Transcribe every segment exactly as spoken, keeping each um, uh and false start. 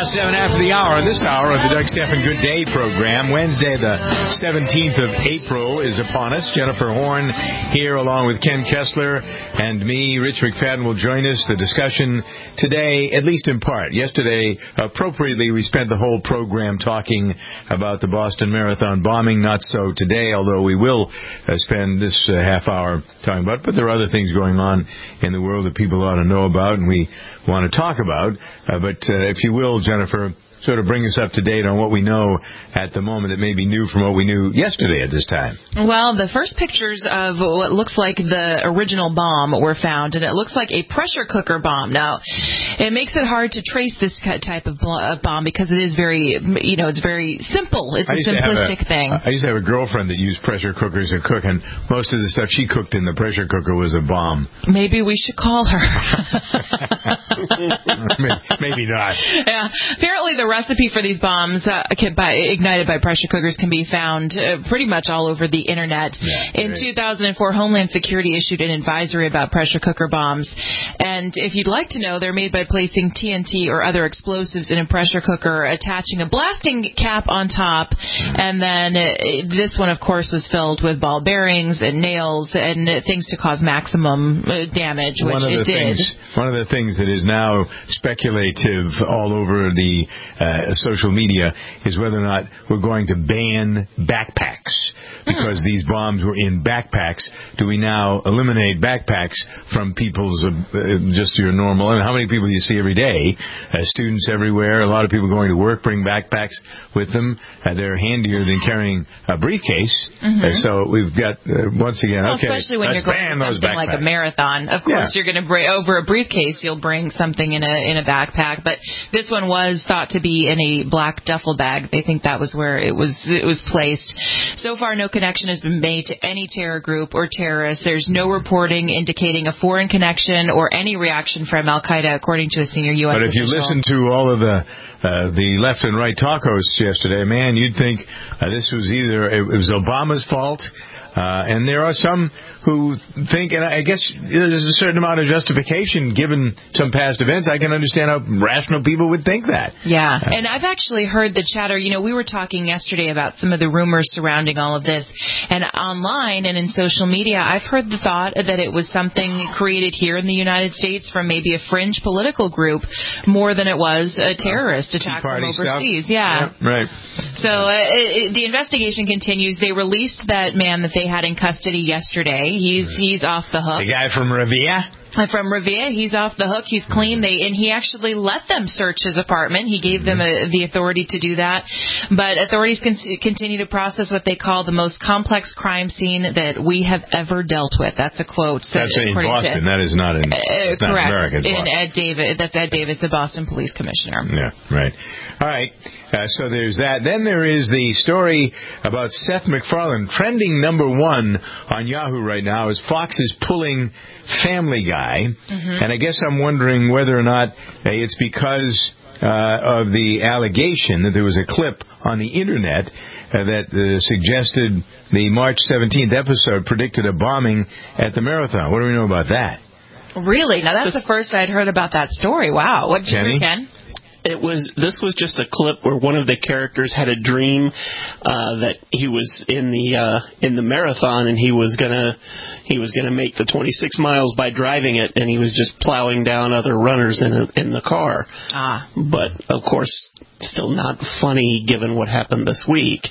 seven after the hour. This hour of the Doug Stephan Good Day program. Wednesday, the seventeenth of April is upon us. Jennifer Horn here along with Ken Kessler and me, Rich McFadden, will join us. The discussion today, at least in part. Yesterday, appropriately, we spent the whole program talking about the Boston Marathon bombing. Not so today, although we will uh, spend this uh, half hour talking about it. But there are other things going on in the world that people ought to know about and we want to talk about. Uh, but uh, if you will, Jennifer, sort of bring us up to date on what we know at the moment that may be new from what we knew yesterday at this time. Well, the first pictures of what looks like the original bomb were found, and it looks like a pressure cooker bomb. Now, it makes it hard to trace this type of bomb because it is very, you know, it's very simple. It's a simplistic a, thing. I used to have a girlfriend that used pressure cookers to cook, and most of the stuff she cooked in the pressure cooker was a bomb. Maybe we should call her. maybe, maybe not. Yeah. Apparently, the recipe for these bombs uh, can, by, ignited by pressure cookers can be found uh, pretty much all over the Internet. Yeah, in two thousand four, Homeland Security issued an advisory about pressure cooker bombs. And if you'd like to know, they're made by placing T N T or other explosives in a pressure cooker, attaching a blasting cap on top. And then uh, this one, of course, was filled with ball bearings and nails and uh, things to cause maximum uh, damage, which one of it the did. Things, one of the things that is now speculative all over the uh, social media is whether or not we're going to ban backpacks because mm. these bombs were in backpacks. Do we now eliminate backpacks from people's uh, just your normal? I mean, how many people do you see every day? Uh, students everywhere. A lot of people going to work bring backpacks with them. Uh, they're handier than carrying a briefcase. Mm-hmm. Uh, so we've got uh, once again. Well, okay, especially when let's you're going ban to something like a marathon. Of course, yeah. you're going to bring over a briefcase. You'll bring something in a in a backpack. But this one was thought to be in a black duffel bag. They think that was where it was it was placed. So far, no connection has been made to any terror group or terrorists. There's no reporting indicating a foreign connection or any reaction from Al-Qaeda, according to a senior U S But if official. you listen to all of the uh, the left and right talk hosts yesterday, man, you'd think uh, this was either it was Obama's fault. Uh, and there are some who think, and I guess there's a certain amount of justification given some past events. I can understand how rational people would think that. Yeah, uh, and I've actually heard the chatter. You know, we were talking yesterday about some of the rumors surrounding all of this. And online and in social media, I've heard the thought that it was something created here in the United States from maybe a fringe political group more than it was a terrorist attack from overseas. Yeah. yeah. Right. So uh, it, the investigation continues. They released that man that they had in custody yesterday. He's he's off the hook. The guy from Revere? From Revere. He's off the hook. He's clean. They and he actually let them search his apartment. He gave them a, the authority to do that. But authorities con- continue to process what they call the most complex crime scene that we have ever dealt with. That's a quote. So that's in Boston. To, that is not in uh, not correct. America. In Ed Davis. That's Ed Davis, the Boston Police Commissioner. Yeah, right. All right. Uh, so there's that. Then there is the story about Seth MacFarlane. Trending number one on Yahoo right now is Fox is pulling Family Guy. Mm-hmm. And I guess I'm wondering whether or not uh, it's because uh, of the allegation that there was a clip on the Internet uh, that uh, suggested the March seventeenth episode predicted a bombing at the marathon. What do we know about that? Really? Now, that's the first I'd heard about that story. Wow. What did you hear, Ken? It was. This was just a clip where one of the characters had a dream uh, that he was in the uh, in the marathon and he was gonna he was gonna make the twenty-six miles by driving it, and he was just plowing down other runners in a, in the car. Ah. But of course, still not funny given what happened this week.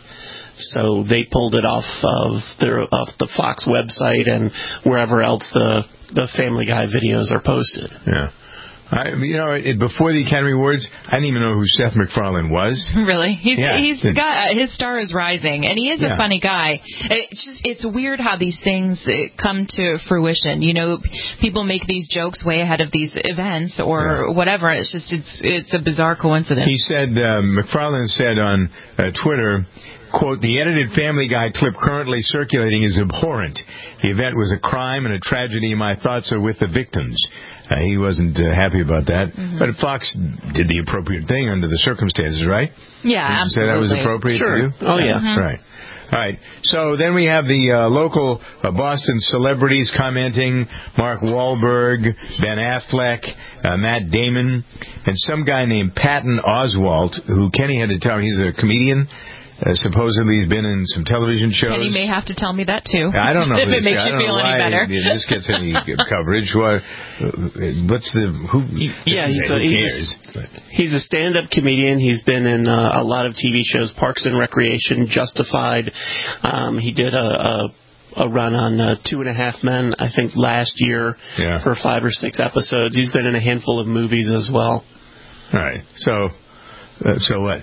So they pulled it off of their off the Fox website and wherever else the the Family Guy videos are posted. Yeah. I, you know, it, before the Academy Awards, I didn't even know who Seth MacFarlane was. Really? He's yeah. he's got his star is rising, and he is yeah. a funny guy. It's just it's weird how these things come to fruition. You know, people make these jokes way ahead of these events or yeah. whatever. It's just it's it's a bizarre coincidence. He said uh, MacFarlane said on uh, Twitter, quote, "The edited Family Guy clip currently circulating is abhorrent. The event was a crime and a tragedy. My thoughts are with the victims." Uh, he wasn't uh, happy about that. Mm-hmm. But Fox did the appropriate thing under the circumstances, right? Yeah, Did you absolutely. say that was appropriate sure. to you? Oh, yeah. Mm-hmm. Right. All right. So then we have the uh, local uh, Boston celebrities commenting: Mark Wahlberg, Ben Affleck, uh, Matt Damon, and some guy named Patton Oswalt, who Kenny had to tell me he's a comedian. Uh, supposedly he's been in some television shows. Kenny may have to tell me that too. I don't know if this, it makes I you don't feel know any why better. this gets any coverage. What, what's the who? Yeah, he's who a, he's, a, he's a stand-up comedian. He's been in uh, a lot of T V shows: Parks and Recreation, Justified. Um, he did a. a a run on uh, Two and a Half Men, I think, last year yeah. for five or six episodes. He's been in a handful of movies as well. All right. So, uh, so what?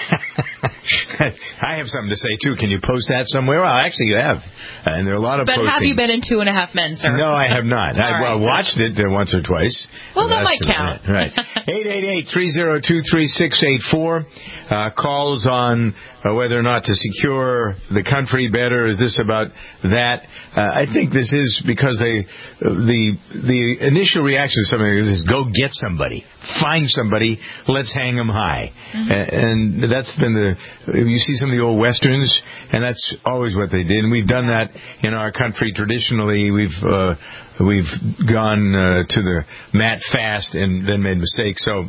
I have something to say, too. Can you post that somewhere? Well, actually, you have. Uh, and there are a lot of But postings. have you been in Two and a Half Men, sir? No, I have not. I well, right. watched it uh, once or twice. Well, that might That's count. It. Right. eight eight eight, three oh two, three six eight four. Uh, calls on uh, whether or not to secure the country better. Is this about that? Uh, I think this is because they, uh, the the initial reaction to something like this is go get somebody. Find somebody. Let's hang them high. Mm-hmm. And, and that's been the... You see some of the old Westerns, and that's always what they did. And we've done that in our country traditionally. We've... Uh, We've gone uh, to the mat fast and then made mistakes. So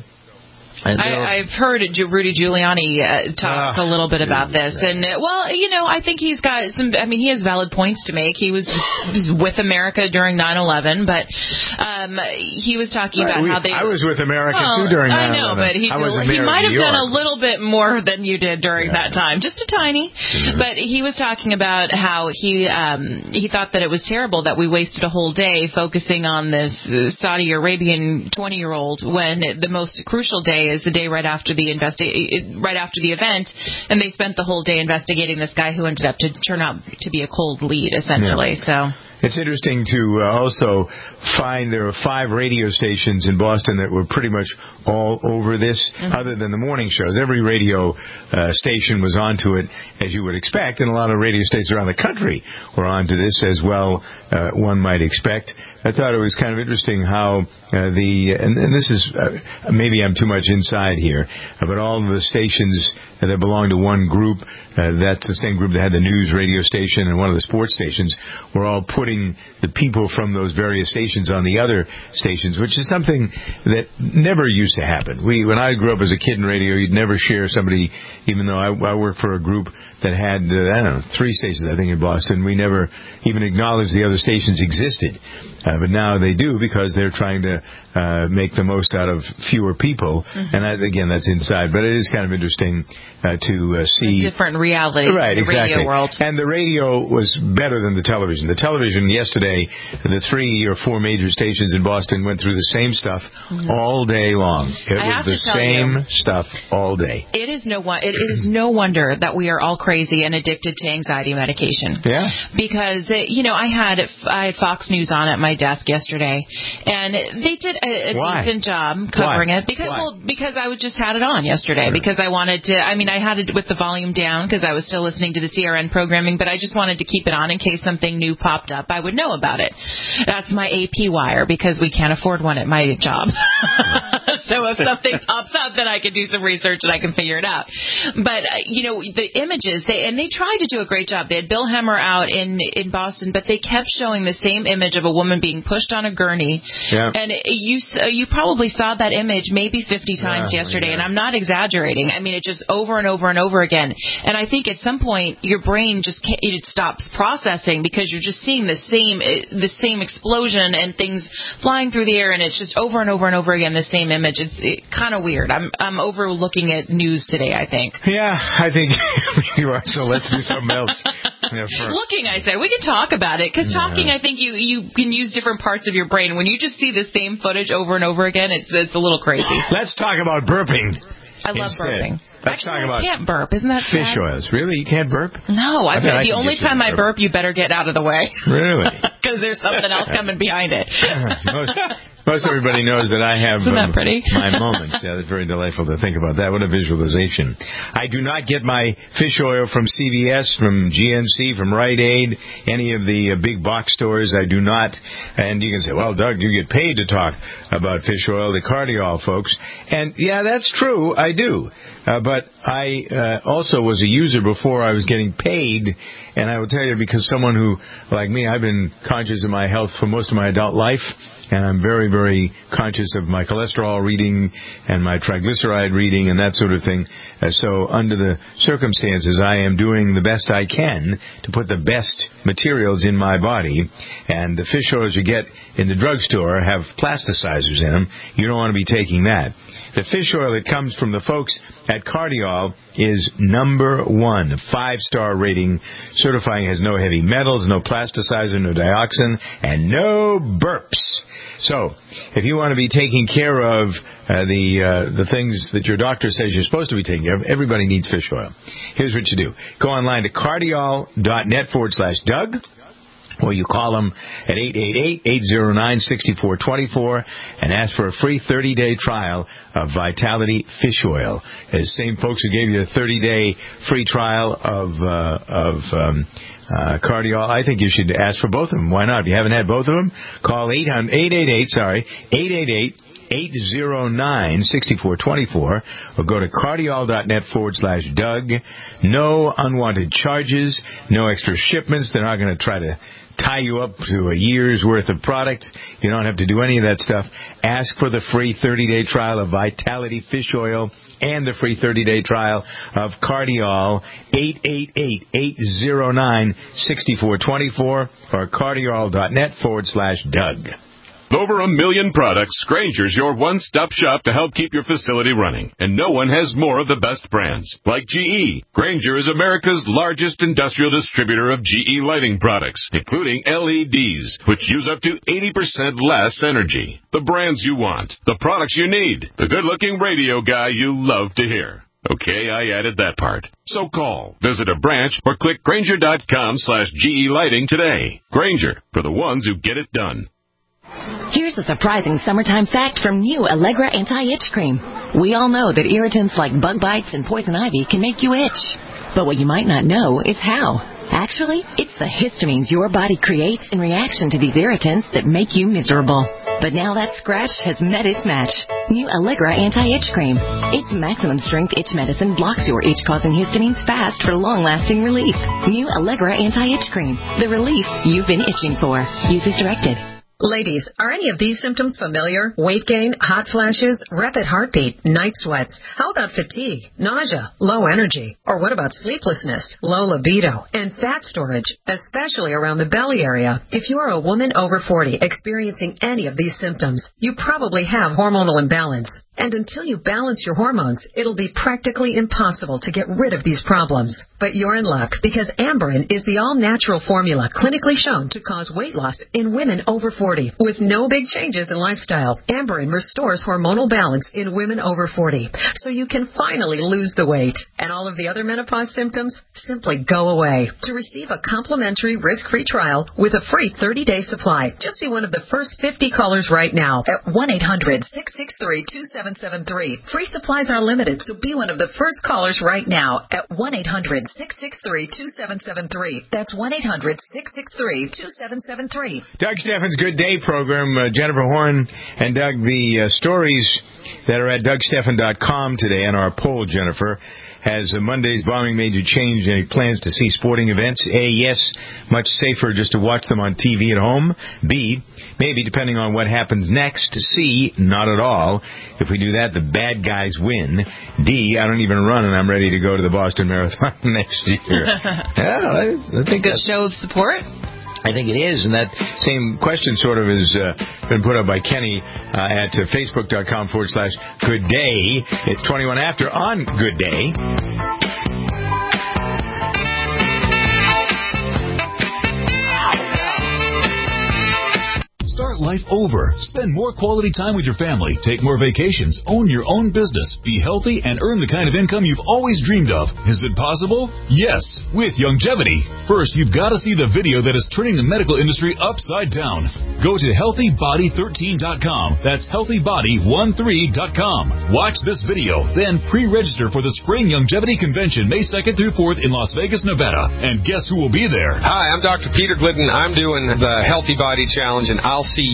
I, I've heard Rudy Giuliani uh, talk uh, a little bit about this, and uh, well, you know, I think he's got some. I mean, he has valid points to make. He was with America during nine eleven, but um, he was talking about we, how they. I was with America well, too during nine eleven. I know, but he, I was he might have done a little bit more than you did during yeah. that time, just a tiny. Mm-hmm. But he was talking about how he um, he thought that it was terrible that we wasted a whole day focusing on this Saudi Arabian twenty-year-old when the most crucial day is the day right after the investi- right after the event, and they spent the whole day investigating this guy who ended up to turn out to be a cold lead, essentially. Yeah. So. It's interesting to uh, also find there are five radio stations in Boston that were pretty much all over this, mm-hmm. other than the morning shows. Every radio uh, station was onto it, as you would expect, and a lot of radio stations around the country were onto this as well, uh, one might expect. I thought it was kind of interesting how uh, the, and, and this is, uh, maybe I'm too much inside here, uh, but all of the stations that belong to one group, uh, that's the same group that had the news radio station and one of the sports stations, were all putting the people from those various stations on the other stations, which is something that never used to happen. We, when I grew up as a kid in radio, you'd never share somebody, even though I, I worked for a group that had, uh, I don't know, three stations, I think, in Boston. We never even acknowledged the other stations existed. Uh, but now they do because they're trying to uh, make the most out of fewer people. Mm-hmm. And that, again, that's inside. But it is kind of interesting uh, to uh, see... A different reality right, in the exactly. radio world. And the radio was better than the television. The television yesterday, the three or four major stations in Boston went through the same stuff mm-hmm. all day long. It I was the same you, stuff all day. It is no one, it is no wonder that we are all crazy and addicted to anxiety medication. Yeah. Because, you know, I had I had Fox News on at my desk yesterday, and they did a, a decent job covering Why? it. Because, Why? well, because I was just had it on yesterday. Right. Because I wanted to, I mean, I had it with the volume down because I was still listening to the C R N programming, but I just wanted to keep it on in case something new popped up. I would know about it. That's my A P wire because we can't afford one at my job. So if something pops up, then I can do some research and I can figure it out. But, uh, you know, the images, they and they tried to do a great job. They had Bill Hemmer out in, in Boston, but they kept showing the same image of a woman being pushed on a gurney. Yeah. And it, you you probably saw that image maybe fifty times yeah, yesterday, yeah. and I'm not exaggerating. I mean, it just over and over and over again. And I think at some point your brain just can't, it stops processing because you're just seeing the same the same explosion and things flying through the air, and it's just over and over and over again the same image. It's it, kind of weird. I'm I'm overlooking at news today, I think. Yeah, I think you are. So let's do something else. Yeah, Looking, I said. We can talk about it, because talking, yeah. I think you, you can use different parts of your brain. When you just see the same footage over and over again, it's it's a little crazy. Let's talk about burping. I love instead. burping. Let's Actually, talk about I can't burp. Isn't that fish sad? oils. Really? You can't burp? No. I, I bet the I only time I burp, you better get out of the way. Really? Because there's something else coming behind it. most, most everybody knows that I have Isn't that um, pretty? my moments. Yeah, that's very delightful to think about that. What a visualization. I do not get my fish oil from C V S, from G N C, from Rite Aid, any of the uh, big box stores. I do not. And you can say, well, Doug, you get paid to talk about fish oil, the Cardiol folks. And, yeah, that's true. I do. Uh, but I uh, also was a user before I was getting paid, and I will tell you, because someone who, like me, I've been conscious of my health for most of my adult life, and I'm very, very conscious of my cholesterol reading and my triglyceride reading and that sort of thing. Uh, so under the circumstances, I am doing the best I can to put the best materials in my body. And the fish oils you get in the drugstore have plasticizers in them. You don't want to be taking that. The fish oil that comes from the folks at Cardiol is number one, five-star rating, certifying has no heavy metals, no plasticizer, no dioxin, and no burps. So, if you want to be taking care of uh, the uh, the things that your doctor says you're supposed to be taking care of, everybody needs fish oil. Here's what you do. Go online to cardiol.net forward slash Doug. Or you call them at eight eight eight, eight zero nine, six four two four and ask for a free thirty-day trial of Vitality Fish Oil. The same folks who gave you a thirty-day free trial of uh, of um, uh, Cardiol, I think you should ask for both of them. Why not? If you haven't had both of them, call eight eight eight, sorry, eight eight eight, eight zero nine, six four two four or go to cardiol.net forward slash Doug. No unwanted charges, no extra shipments. They're not going to try to tie you up to a year's worth of product. You don't have to do any of that stuff. Ask for the free thirty-day trial of Vitality Fish Oil and the free thirty-day trial of Cardiol, eight eight eight, eight zero nine, six four two four or cardiol.net forward slash Doug. With over a million products, Grainger's your one-stop shop to help keep your facility running. And no one has more of the best brands. Like G E. Grainger is America's largest industrial distributor of G E lighting products, including L E Ds, which use up to eighty percent less energy. The brands you want. The products you need. The good-looking radio guy you love to hear. Okay, I added that part. So call, visit a branch, or click Grainger.com slash GE Lighting today. Grainger, for the ones who get it done. Here's a surprising summertime fact from new Allegra Anti-Itch Cream. We all know that irritants like bug bites and poison ivy can make you itch. But what you might not know is how. Actually, it's the histamines your body creates in reaction to these irritants that make you miserable. But now that scratch has met its match. New Allegra Anti-Itch Cream. Its maximum strength itch medicine blocks your itch-causing histamines fast for long-lasting relief. New Allegra Anti-Itch Cream. The relief you've been itching for. Use as directed. Ladies, are any of these symptoms familiar? Weight gain, hot flashes, rapid heartbeat, night sweats. How about fatigue, nausea, low energy? Or what about sleeplessness, low libido, and fat storage, especially around the belly area? If you are a woman over forty experiencing any of these symptoms, you probably have hormonal imbalance. And until you balance your hormones, it'll be practically impossible to get rid of these problems. But you're in luck, because Amberen is the all-natural formula clinically shown to cause weight loss in women over forty. With no big changes in lifestyle, Amberen restores hormonal balance in women over forty, so you can finally lose the weight. And all of the other menopause symptoms simply go away. To receive a complimentary risk-free trial with a free thirty-day supply, just be one of the first fifty callers right now at one eight hundred, six six three, two seven seven three. Free supplies are limited, so be one of the first callers right now at one eight hundred, six six three, two seven seven three. That's one eight hundred, six six three, two seven seven three. Doug Steffen's Good Day program. Uh, Jennifer Horn and Doug, the uh, stories that are at Doug Steffen dot com today on our poll, Jennifer. Has uh, Monday's bombing made you change any plans to see sporting events? A, yes, much safer just to watch them on T V at home. B, maybe depending on what happens next. C, not at all. If we do that, the bad guys win. D, I don't even run and I'm ready to go to the Boston Marathon next year. Yeah, I, I think good show of support. I think it is, and that same question sort of has uh, been put up by Kenny uh, at uh, facebook.com forward slash good day. It's twenty-one after on Good Day. Start life over. Spend more quality time with your family. Take more vacations. Own your own business. Be healthy and earn the kind of income you've always dreamed of. Is it possible? Yes, with Youngevity. First, you've got to see the video that is turning the medical industry upside down. Go to healthy body thirteen dot com. That's healthy body thirteen dot com. Watch this video. Then pre-register for the Spring Youngevity Convention May second through fourth in Las Vegas, Nevada. And guess who will be there? Hi, I'm Doctor Peter Glidden. I'm doing the Healthy Body Challenge, and I'll see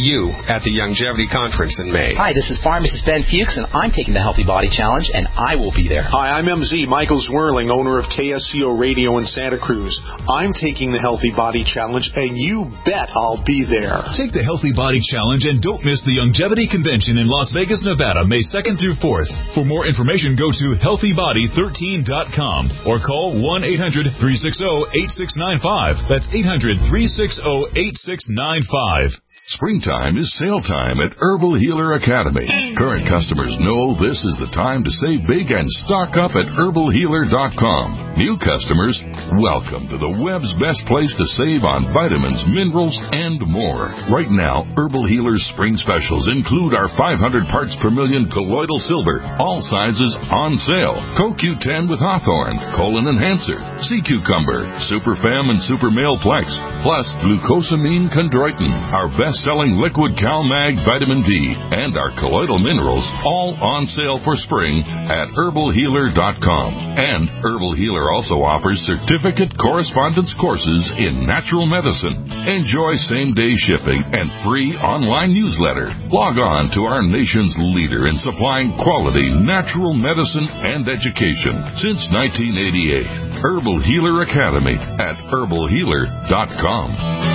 you at the Longevity Conference in May. Hi, this is Pharmacist Ben Fuchs, and I'm taking the Healthy Body Challenge, and I will be there. Hi, I'm M Z, Michael Zwirling, owner of K S C O Radio in Santa Cruz. I'm taking the Healthy Body Challenge, and you bet I'll be there. Take the Healthy Body Challenge and don't miss the Longevity Convention in Las Vegas, Nevada, May second through fourth. For more information, go to healthy body thirteen dot com or call one eight hundred three six zero eight six nine five. That's eight hundred three six zero eight six nine five. Springtime is sale time at Herbal Healer Academy. Current customers know this is the time to save big and stock up at herbal healer dot com. New customers, welcome to the web's best place to save on vitamins, minerals, and more. Right now, Herbal Healer's spring specials include our five hundred parts per million colloidal silver, all sizes on sale. Co Q ten with Hawthorne, Colon Enhancer, Sea Cucumber, Super Fem and Super Male Plex, plus Glucosamine Chondroitin, our best-selling liquid CalMag Vitamin D, and our colloidal minerals, all on sale for spring at herbal healer dot com. And Herbal Healer also offers certificate correspondence courses in natural medicine. Enjoy same-day shipping and free online newsletter. Log on to our nation's leader in supplying quality natural medicine and education since nineteen eighty-eight. Herbal Healer Academy at herbal healer dot com.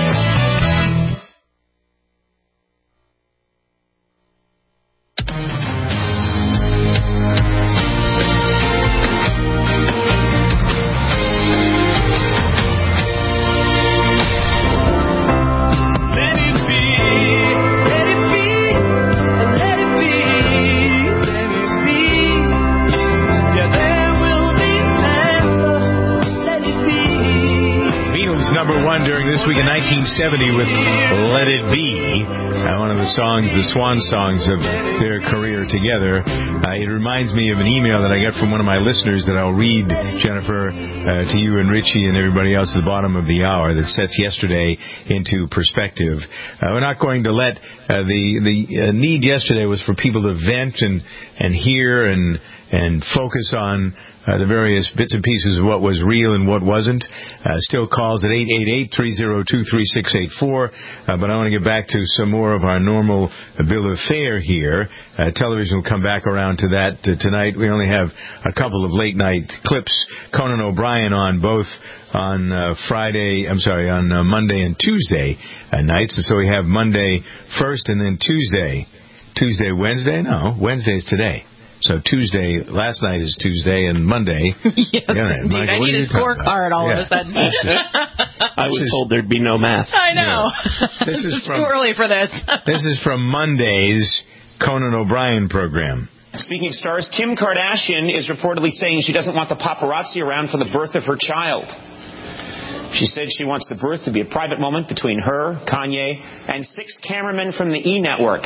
nineteen seventy with Let It Be, uh, one of the songs, the swan songs of their career together. Uh, it reminds me of an email that I got from one of my listeners that I'll read, Jennifer, uh, to you and Richie and everybody else at the bottom of the hour, that sets yesterday into perspective. Uh, we're not going to let uh, the the uh, need yesterday was for people to vent and and hear and and focus on Uh, the various bits and pieces of what was real and what wasn't. Uh, still calls at eight eight eight, three oh two, three six eight four. Uh, but I want to get back to some more of our normal uh, bill of fare here. Uh, television will come back around to that uh, tonight. We only have a couple of late night clips. Conan O'Brien on both on uh, Friday, I'm sorry, on uh, Monday and Tuesday uh, nights. And so we have Monday first and then Tuesday. Tuesday, Wednesday? No, Wednesday's today. So Tuesday, last night is Tuesday, and Monday. Yes, yeah, indeed. Michael, I need a scorecard all yeah. of a sudden. I was told there'd be no math. I know. Yeah. This is it's from, too early for this. This is from Monday's Conan O'Brien program. Speaking of stars, Kim Kardashian is reportedly saying she doesn't want the paparazzi around for the birth of her child. She said she wants the birth to be a private moment between her, Kanye, and six cameramen from the E! Network.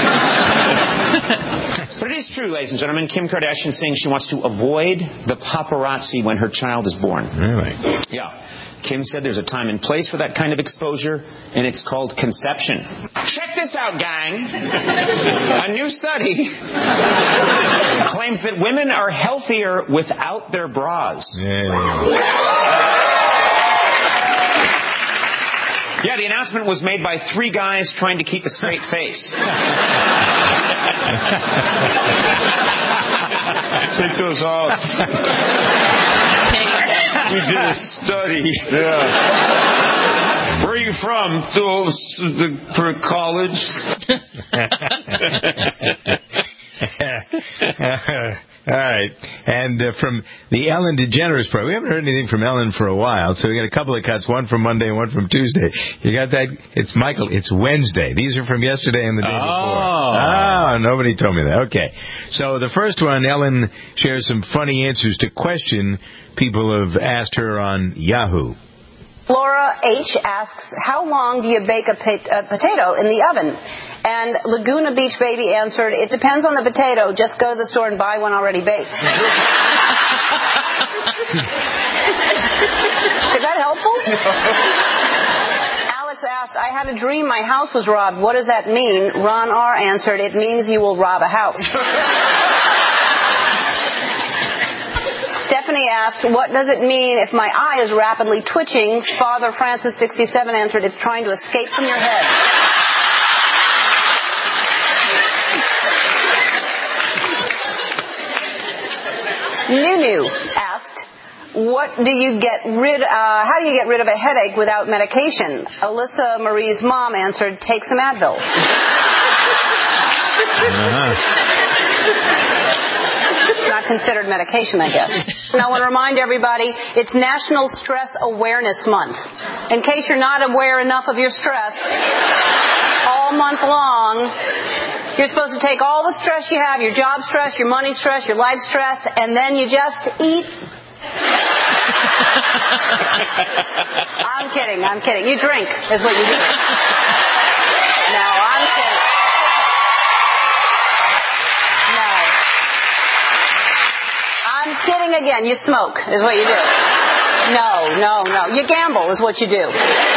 But it is true, ladies and gentlemen, Kim Kardashian saying she wants to avoid the paparazzi when her child is born. Really? Yeah. Kim said there's a time and place for that kind of exposure, and it's called conception. Check this out, gang. A new study claims that women are healthier without their bras. Yeah. Yeah, the announcement was made by three guys trying to keep a straight face. Take those off. We did a study. Yeah. Where are you from? Those, the, for college. All right. And uh, from the Ellen DeGeneres program, we haven't heard anything from Ellen for a while, so we got a couple of cuts, one from Monday and one from Tuesday. You got that? It's Michael. It's Wednesday. These are from yesterday and the day oh. before. Oh, nobody told me that. Okay. So the first one, Ellen shares some funny answers to question people have asked her on Yahoo. Laura H. asks, how long do you bake a, pot- a potato in the oven? And Laguna Beach Baby answered, it depends on the potato. Just go to the store and buy one already baked. Is that helpful? Alex asked, I had a dream my house was robbed. What does that mean? Ron R. answered, it means you will rob a house. Stephanie asked, what does it mean if my eye is rapidly twitching? Father Francis, sixty-seven, answered, it's trying to escape from your head. Manu asked, what do you get rid, uh, how do you get rid of a headache without medication? Alyssa Marie's mom answered, take some Advil. Uh-huh. It's not considered medication, I guess. And I want to remind everybody, it's National Stress Awareness Month. In case you're not aware enough of your stress, all month long, you're supposed to take all the stress you have, your job stress, your money stress, your life stress, and then you just eat. I'm kidding, I'm kidding. You drink is what you do. No, I'm kidding. No. I'm kidding again. You smoke is what you do. No, no, no. You gamble is what you do.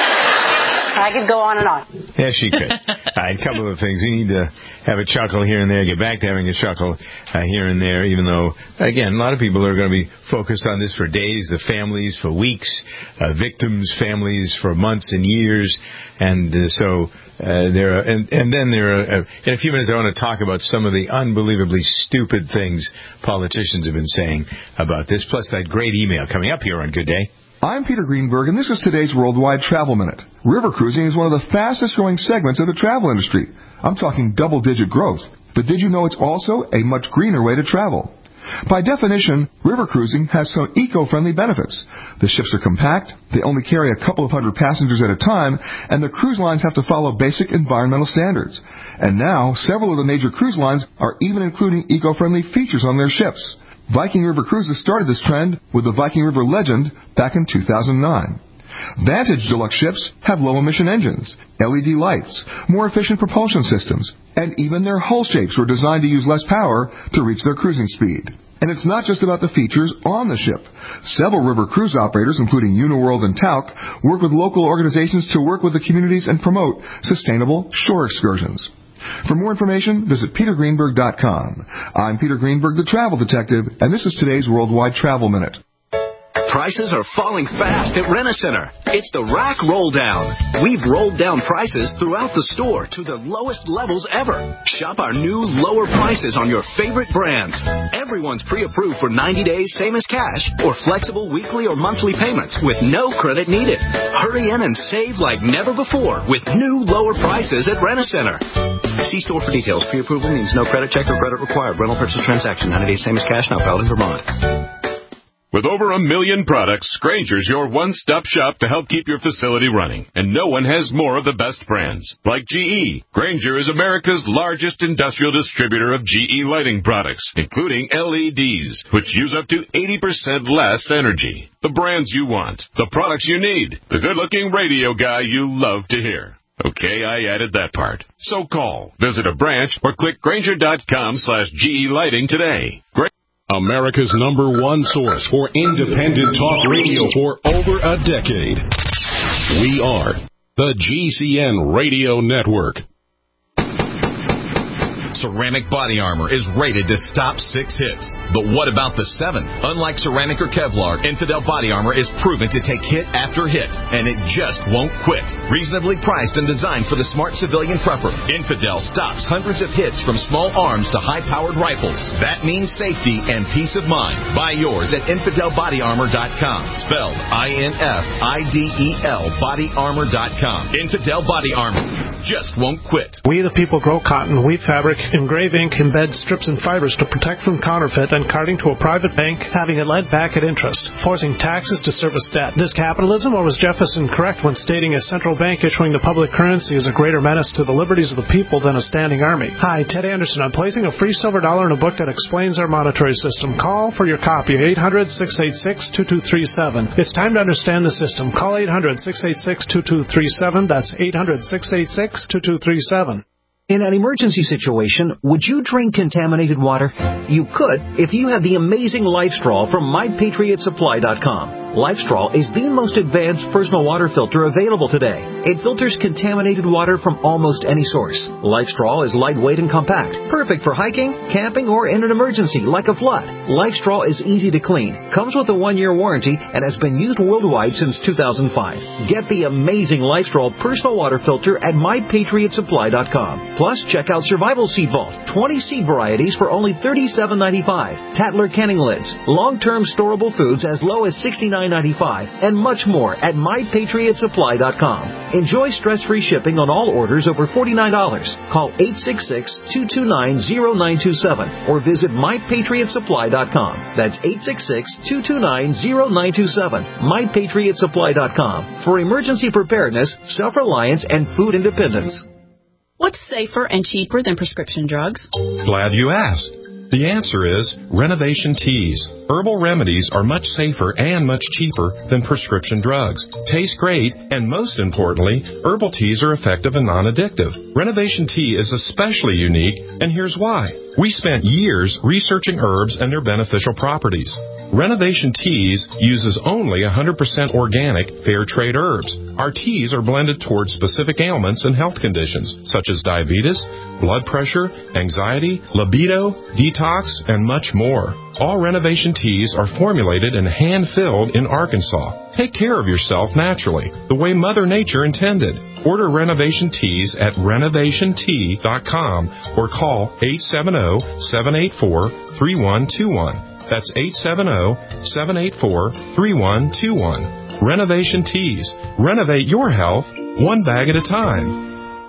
I could go on and on. Yes, she could. All right, a couple of things. We need to have a chuckle here and there, get back to having a chuckle uh, here and there, even though, again, a lot of people are going to be focused on this for days, the families for weeks, uh, victims' families for months and years. And uh, so uh, there are, and, and then there are, uh, in a few minutes, I want to talk about some of the unbelievably stupid things politicians have been saying about this, plus that great email coming up here on Good Day. I'm Peter Greenberg, and this is today's Worldwide Travel Minute. River cruising is one of the fastest-growing segments of the travel industry. I'm talking double-digit growth. But did you know it's also a much greener way to travel? By definition, river cruising has some eco-friendly benefits. The ships are compact, they only carry a couple of hundred passengers at a time, and the cruise lines have to follow basic environmental standards. And now, several of the major cruise lines are even including eco-friendly features on their ships. Viking River Cruises started this trend with the Viking River Legend back in two thousand nine. Vantage Deluxe ships have low-emission engines, L E D lights, more efficient propulsion systems, and even their hull shapes were designed to use less power to reach their cruising speed. And it's not just about the features on the ship. Several river cruise operators, including Uniworld and Tauck, work with local organizations to work with the communities and promote sustainable shore excursions. For more information, visit peter greenberg dot com. I'm Peter Greenberg, the Travel Detective, and this is today's Worldwide Travel Minute. Prices are falling fast at Rent-A-Center. It's the rack roll down. We've rolled down prices throughout the store to the lowest levels ever. Shop our new lower prices on your favorite brands. Everyone's pre-approved for ninety days, same as cash, or flexible weekly or monthly payments with no credit needed. Hurry in and save like never before with new lower prices at Rent-A-Center. See store for details. Pre-approval means no credit check or credit required. Rental purchase transaction. ninety days, same as cash, not valid in Vermont. With over a million products, Grainger's your one-stop shop to help keep your facility running. And no one has more of the best brands. Like G E. Grainger is America's largest industrial distributor of G E lighting products, including L E Ds, which use up to eighty percent less energy. The brands you want, the products you need, the good-looking radio guy you love to hear. Okay, I added that part. So call, visit a branch, or click Grainger.com slash GE Lighting today. Gra- America's number one source for independent talk radio for over a decade. We are the G C N Radio Network. Ceramic body armor is rated to stop six hits. But what about the seventh? Unlike ceramic or Kevlar, Infidel body armor is proven to take hit after hit, and it just won't quit. Reasonably priced and designed for the smart civilian prepper, Infidel stops hundreds of hits from small arms to high-powered rifles. That means safety and peace of mind. Buy yours at infidel body armor dot com, spelled I N F I D E L body armor dot com. Infidel body armor just won't quit. We the people grow cotton, weave fabric, engrave ink, embed strips and fibers to protect from counterfeit and carting to a private bank, having it lent back at interest, forcing taxes to service debt. This capitalism, or was Jefferson correct when stating a central bank issuing the public currency is a greater menace to the liberties of the people than a standing army? Hi, Ted Anderson. I'm placing a free silver dollar in a book that explains our monetary system. Call for your copy, eight hundred, six eight six, two two three seven. It's time to understand the system. Call eight hundred, six eight six, two two three seven. That's eight hundred, six eight six, two two three seven. In an emergency situation, would you drink contaminated water? You could if you have the amazing Life Straw from my patriot supply dot com. LifeStraw is the most advanced personal water filter available today. It filters contaminated water from almost any source. LifeStraw is lightweight and compact, perfect for hiking, camping, or in an emergency like a flood. LifeStraw is easy to clean, comes with a one-year warranty, and has been used worldwide since two thousand five. Get the amazing LifeStraw personal water filter at my patriot supply dot com. Plus, check out Survival Seed Vault, twenty seed varieties for only thirty-seven ninety-five. Tattler canning lids, long-term storable foods as low as sixty-nine ninety-five, and much more at my patriot supply dot com. Enjoy stress-free shipping on all orders over forty-nine dollars. Call eight six six, two two nine, zero nine two seven or visit my patriot supply dot com. That's eight six six, two two nine, zero nine two seven. my patriot supply dot com for emergency preparedness, self-reliance, and food independence. What's safer and cheaper than prescription drugs? Glad you asked. The answer is Renovation Teas. Herbal remedies are much safer and much cheaper than prescription drugs. Taste great, and most importantly, herbal teas are effective and non-addictive. Renovation Tea is especially unique, and here's why. We spent years researching herbs and their beneficial properties. Renovation Teas uses only one hundred percent organic, fair trade herbs. Our teas are blended towards specific ailments and health conditions, such as diabetes, blood pressure, anxiety, libido, detox, and much more. All Renovation Teas are formulated and hand-filled in Arkansas. Take care of yourself naturally, the way Mother Nature intended. Order Renovation Teas at renovation tea dot com or call eight seven zero, seven eight four, three one two one. That's eight seven zero, seven eight four, three one two one. Renovation Teas. Renovate your health one bag at a time.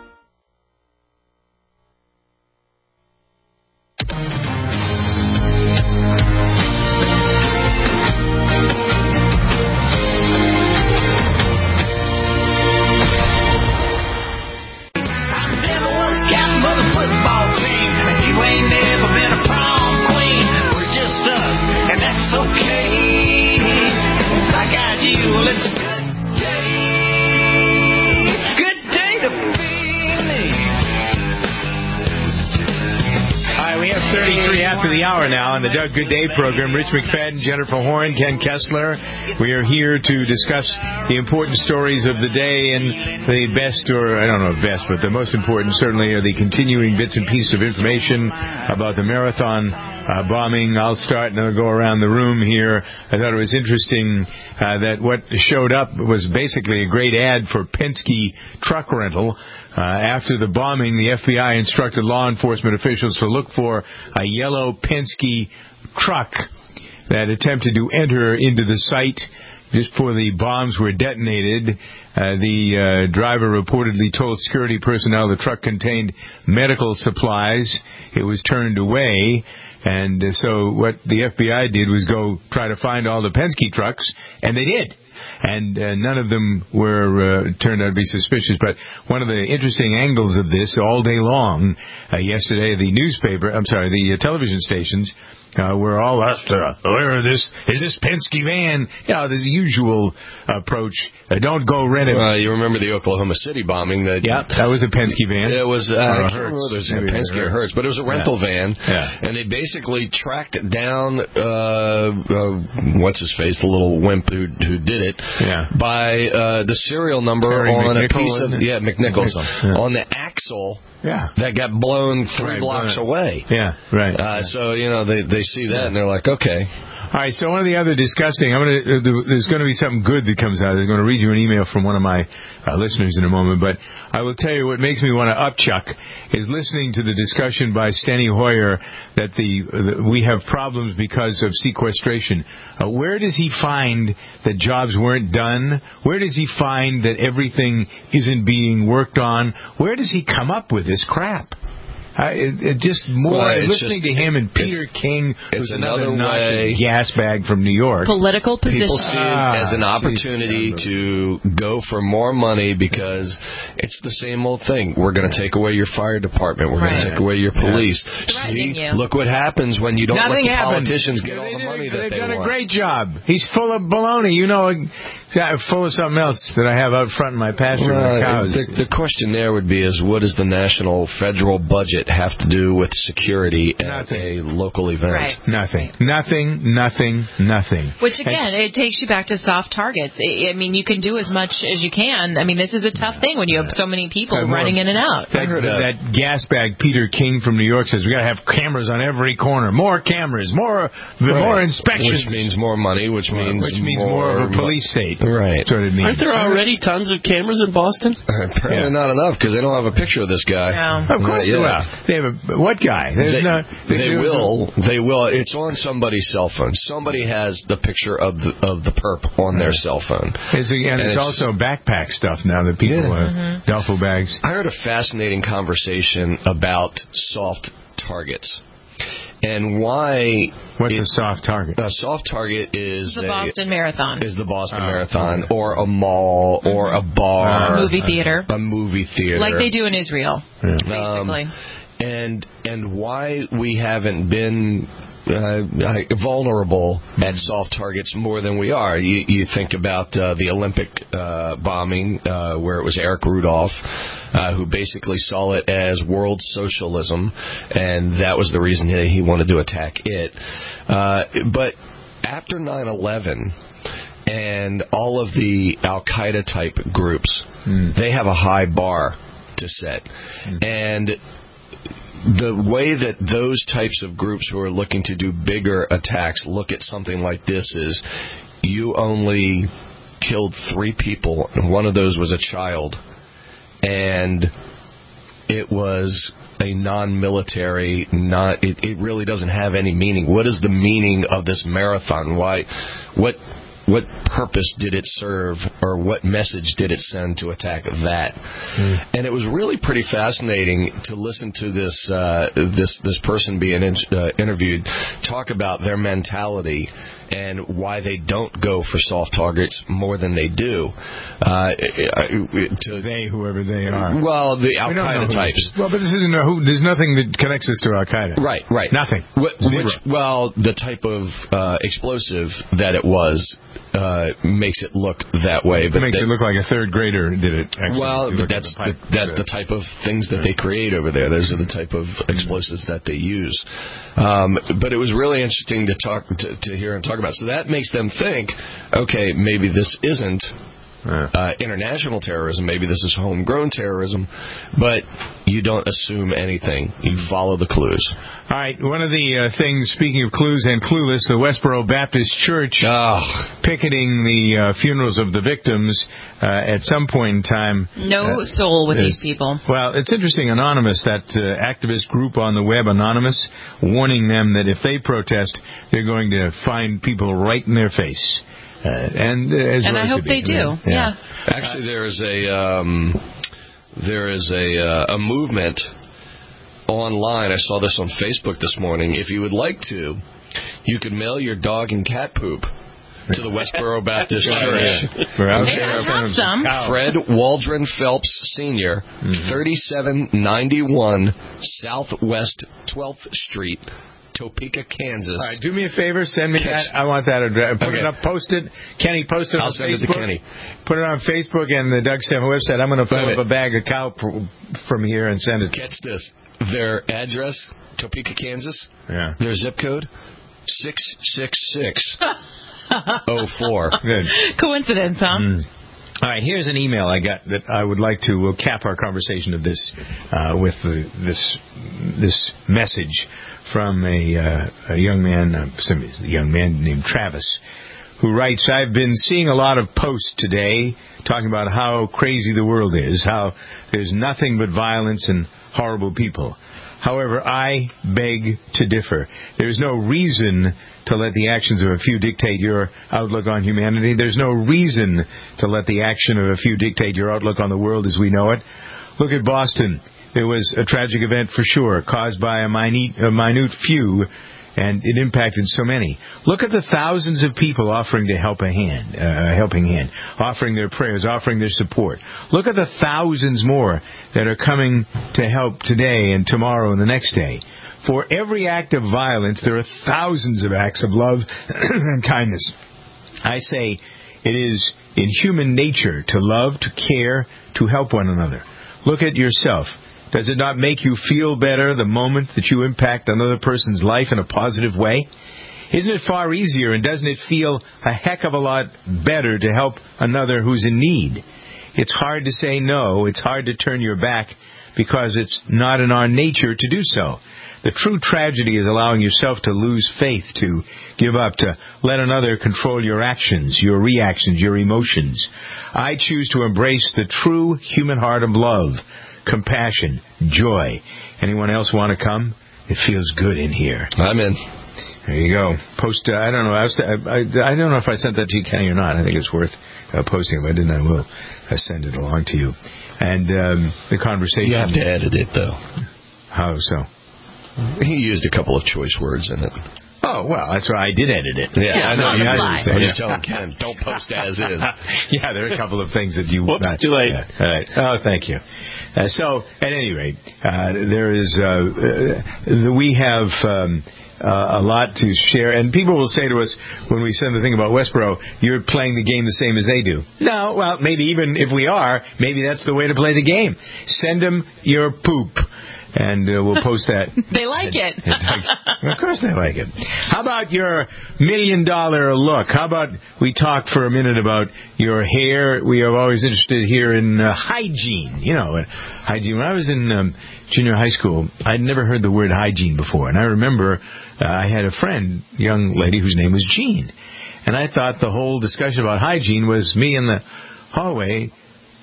On the Doug Good Day program, Rich McFadden, Jennifer Horn, Ken Kessler. We are here to discuss the important stories of the day, and the best, or I don't know if best, but the most important certainly are the continuing bits and pieces of information about the marathon uh, bombing. I'll start and I'll go around the room here. I thought it was interesting uh, that what showed up was basically a great ad for Penske truck rental. Uh, after the bombing, the F B I instructed law enforcement officials to look for a yellow Penske truck that attempted to enter into the site just before the bombs were detonated. Uh, the uh, driver reportedly told security personnel the truck contained medical supplies. It was turned away. And uh, so what the F B I did was go try to find all the Penske trucks, and they did. And uh, none of them were uh, turned out to be suspicious. But one of the interesting angles of this all day long, uh, yesterday, the newspaper, I'm sorry, the uh, television stations uh, were all after, where is this, is this Penske van? You know, the usual approach, uh, don't go rent it. Uh, you remember the Oklahoma City bombing? That yeah, that was a Penske van. It was, uh, I can't remember whether it was a Penske or Hertz, but it was a rental yeah. van. Yeah. And they basically tracked down, uh, uh, what's his face, the little wimp who, who did it. Yeah. By uh, the serial number Terry on McNichol, a piece of yeah McNichols yeah. on the axle yeah. that got blown three right, blocks right. away. Yeah, right. Uh, yeah. So you know they they see that yeah. and they're like, okay. All right, so one of the other disgusting, I'm gonna, there's going to be something good that comes out. I'm going to read you an email from one of my uh, listeners in a moment, but I will tell you what makes me want to upchuck is listening to the discussion by Steny Hoyer that the, the we have problems because of sequestration. Uh, where does he find that jobs weren't done? Where does he find that everything isn't being worked on? Where does he come up with this crap? I, it, it just more well, listening just, to him and Peter it's, King, it's who's another way, gas bag from New York. Political position. People see it ah, as an opportunity to go for more money because it's the same old thing. We're going to take away your fire department. We're right. going to take away your police. Yeah. See, look what happens when you don't Nothing let the happened. politicians get they all the did, money that they've they done want. a great job. He's full of baloney. You know, full of something else that I have out front in my pasture. Well, cows. The, the question there would be is what is the national federal budget it have to do with security at Nothing. a local event? Right. Nothing. Nothing, nothing, nothing. Which, again, it takes you back to soft targets. I I mean, you can do as much as you can. I mean, this is a tough thing when you have so many people Uh, more- running in and out. That, that gas bag Peter King from New York says we got to have cameras on every corner. More cameras, more the Right. more inspections. Which means more money, which means which means more, of a police state. Right. That's what it means. Aren't there already tons of cameras in Boston? Apparently Yeah. not enough, because they don't have a picture of this guy. No. Of course Not they yet. will. They have a what guy? There's They, no, they do- will. They will. It's on somebody's cell phone. Somebody has the picture of the of the perp on their cell phone. It's, and, And it's, it's also backpack stuff now that people Yeah. uh, Mm-hmm. duffel bags. I heard a fascinating conversation about soft targets and why. What's it, a soft target? A soft target is The a, Boston Marathon. is the Boston Oh, Marathon, okay. or a mall, or a bar, A movie theater. a movie theater, Like they do in Israel, Yeah. basically. Um, and and why we haven't been uh, vulnerable at soft targets more than we are. You, you think about uh, the Olympic uh, bombing, uh, where it was Eric Rudolph, uh, who basically saw it as world socialism, and that was the reason he, he wanted to attack it. Uh, but after nine eleven and all of the Al-Qaeda type groups, Mm. they have a high bar to set. Mm. And the way that those types of groups who are looking to do bigger attacks look at something like this is, you only killed three people, and one of those was a child. And it was a non-military, not, it, it really doesn't have any meaning. What is the meaning of this marathon? Why, what, what purpose did it serve, or what message did it send to attack that? Mm. And it was really pretty fascinating to listen to this uh, this this person being in, uh, interviewed talk about their mentality and why they don't go for soft targets more than they do. Uh, to they, whoever they are. Well, the Al We don't know Qaeda who types. this is. Well, but this isn't a, who. There's nothing that connects us to Al Qaeda. Right, right. Nothing. Wh- Zero. Which, well, the type of uh, explosive that it was uh, makes it look that way. But it makes they, it look like a third grader did it. Actually, well, but that's the, that's the type of things that they create over there. Those are the type of explosives that they use. Um, but it was really interesting to talk to, to hear and talk about. So that makes them think, okay, maybe this isn't uh, international terrorism. Maybe this is homegrown terrorism. But you don't assume anything. You follow the clues. All right. One of the uh, things, speaking of clues and clueless, the Westboro Baptist Church oh. picketing the uh, funerals of the victims uh, at some point in time. No uh, soul with uh, these people. Well, it's interesting. Anonymous, that uh, activist group on the web, Anonymous, warning them that if they protest, they're going to find people right in their face. Uh, and uh, as and well I hope be. they do. Yeah. yeah. Actually, there is a um, there is a uh, a movement online. I saw this on Facebook this morning. If you would like to, you could mail your dog and cat poop to the Westboro Baptist Church. Hey, I have some. Fred Waldron Phelps Senior, thirty-seven ninety-one Southwest twelfth Street, Topeka, Kansas. All right, do me a favor, send me Catch. that. I want that address. Put Okay. it up, post it. Kenny, post it I'll on send Facebook. it to Kenny. Put it on Facebook and the Doug Stephan website. I'm going to fill Wait up a bag of cow pr- from here and send it. Catch this. Their address, Topeka, Kansas. Yeah. Their zip code, six six six oh four. Good. Coincidence, huh? Mm. All right, here's an email I got that I would like to. We'll cap our conversation of this uh, with the, this this message from a, uh, a young man, uh, some a young man named Travis, who writes, "I've been seeing a lot of posts today talking about how crazy the world is, how there's nothing but violence and horrible people. However, I beg to differ. There's no reason to let the actions of a few dictate your outlook on humanity. There's no reason to let the action of a few dictate your outlook on the world as we know it. Look at Boston. There was a tragic event for sure, caused by a minute, a minute few, and it impacted so many. Look at the thousands of people offering to help a hand, uh, a helping hand, offering their prayers, offering their support. Look at the thousands more that are coming to help today and tomorrow and the next day. For every act of violence, there are thousands of acts of love and kindness. I say it is in human nature to love, to care, to help one another. Look at yourself. Does it not make you feel better the moment that you impact another person's life in a positive way? Isn't it far easier, and doesn't it feel a heck of a lot better to help another who's in need? It's hard to say no. It's hard to turn your back because it's not in our nature to do so. The true tragedy is allowing yourself to lose faith, to give up, to let another control your actions, your reactions, your emotions. I choose to embrace the true human heart of love, compassion, joy. Anyone else want to come? It feels good in here. I'm in. There you go. Post. Uh, I don't know. I, was, I, I, I don't know if I sent that to you, Kenny, or not. I think it's worth uh, posting. If I didn't, I will uh, send it along to you. And um, the conversation. You have to edit it, though. How so? He used a couple of choice words in it. Oh, well, that's why I did edit it. Yeah, yeah I know. You I I'm just telling Ken, don't post as is. Yeah, there are a couple of things that you... Whoops, uh, too late. Yeah, all right. Oh, thank you. Uh, so, at any rate, uh, there is... Uh, uh, we have... Um, Uh, a lot to share, and people will say to us when we send the thing about Westboro, you're playing the game the same as they do. No, well, maybe even if we are, maybe that's the way to play the game. Send them your poop, and uh, we'll post that. They like and, it. And, of course they like it. How about your million dollar look? How about we talk for a minute about your hair? We are always interested here in uh, hygiene. You know, hygiene. When I was in um, junior high school, I'd never heard the word hygiene before, and I remember Uh, I had a friend, young lady, whose name was Jean. And I thought the whole discussion about hygiene was me in the hallway.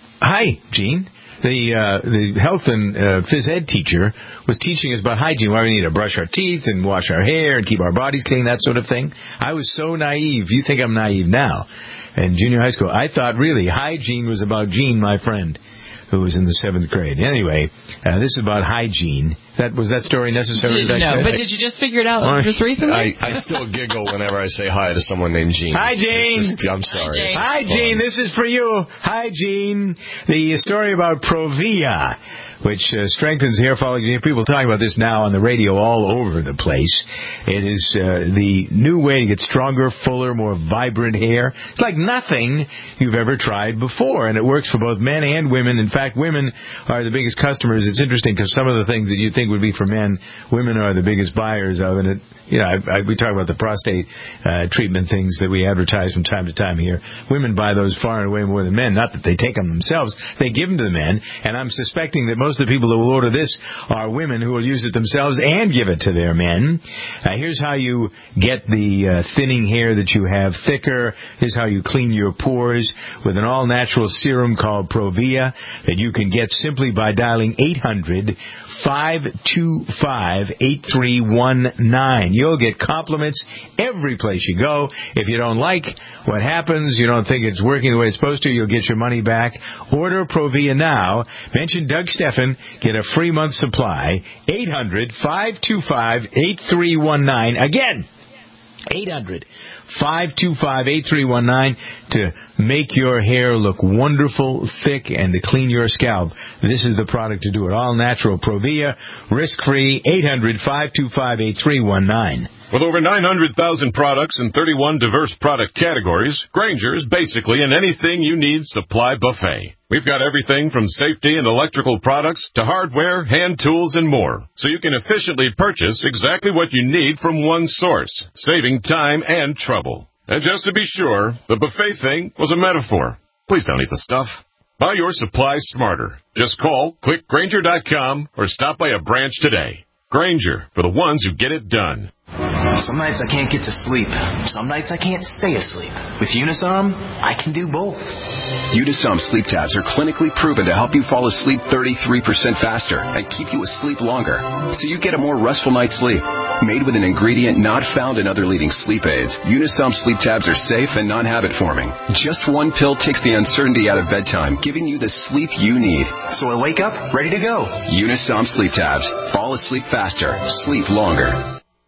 Hi, Jean. The uh, the health and uh, phys ed teacher was teaching us about hygiene, why we need to brush our teeth and wash our hair and keep our bodies clean, that sort of thing. I was so naive. You think I'm naive now. In junior high school, I thought really hygiene was about Jean, my friend, who was in the seventh grade. Anyway, uh, this is about hygiene. That was that story necessary? Did, no, but did you just figure it out well, just recently? I, I still giggle whenever I say hi to someone named Jean. Hi, Jean. Just, I'm sorry. Hi, Jean. This is for you. Hi, Jean. The story about Provia, which uh, strengthens hair follicles. People talking about this now on the radio all over the place. It is uh, the new way to get stronger, fuller, more vibrant hair. It's like nothing you've ever tried before, and it works for both men and women. In fact, women are the biggest customers. It's interesting because some of the things that you think would be for men, women are the biggest buyers of. And it, you know, I, I, we talk about the prostate uh, treatment things that we advertise from time to time here. Women buy those far and away more than men. Not that they take them themselves; they give them to the men. And I'm suspecting that most of the people that will order this are women who will use it themselves and give it to their men. Uh, here's how you get the uh, thinning hair that you have thicker. Here's how you clean your pores with an all-natural serum called Provia that you can get simply by dialing eight hundred, five two five, eight three one nine. You'll get compliments every place you go. If you don't like what happens, you don't think it's working the way it's supposed to, you'll get your money back. Order Provia now. Mention Doug Steffen. Get a free month supply. eight hundred, five two five, eight three one nine. Again, eight hundred, five two five, eight three one nine to make your hair look wonderful, thick, and to clean your scalp. This is the product to do it. All natural Provia, risk-free, eight hundred, five two five, eight three one nine. With over nine hundred thousand products in thirty-one diverse product categories, Grainger's basically an anything you need supply buffet. We've got everything from safety and electrical products to hardware, hand tools, and more, so you can efficiently purchase exactly what you need from one source, saving time and trouble. And just to be sure, the buffet thing was a metaphor. Please don't eat the stuff. Buy your supplies smarter. Just call, click Grainger dot com, or stop by a branch today. Grainger, for the ones who get it done. Some nights I can't get to sleep. Some nights I can't stay asleep. With Unisom, I can do both. Unisom sleep tabs are clinically proven to help you fall asleep thirty-three percent faster and keep you asleep longer, so you get a more restful night's sleep. Made with an ingredient not found in other leading sleep aids, Unisom sleep tabs are safe and non-habit forming. Just one pill takes the uncertainty out of bedtime, giving you the sleep you need. So I wake up ready to go. Unisom sleep tabs. Fall asleep faster. Sleep longer.